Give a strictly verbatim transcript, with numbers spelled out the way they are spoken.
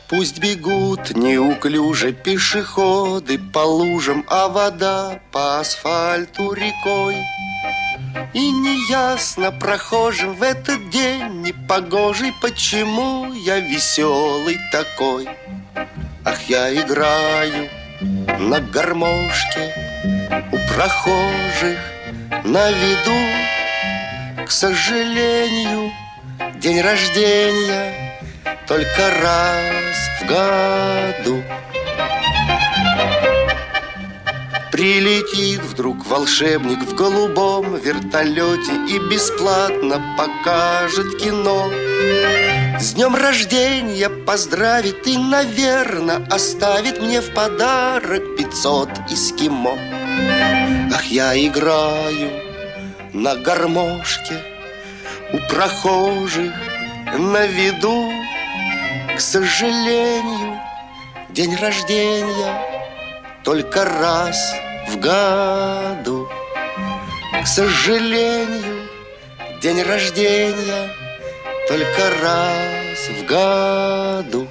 Пусть бегут неуклюже пешеходы по лужам, а вода по асфальту рекой. И неясно прохожим в этот день непогожий, почему я веселый такой. Ах, я играю на гармошке у прохожих на виду. К сожалению, день рождения только раз в году. Прилетит вдруг волшебник в голубом вертолете и бесплатно покажет кино. С днем рождения поздравит и, наверно, оставит мне в подарок пятьсот эскимо. Ах, я играю на гармошке у прохожих на виду. К сожалению, день рождения только раз в году. К сожалению, день рождения только раз в году.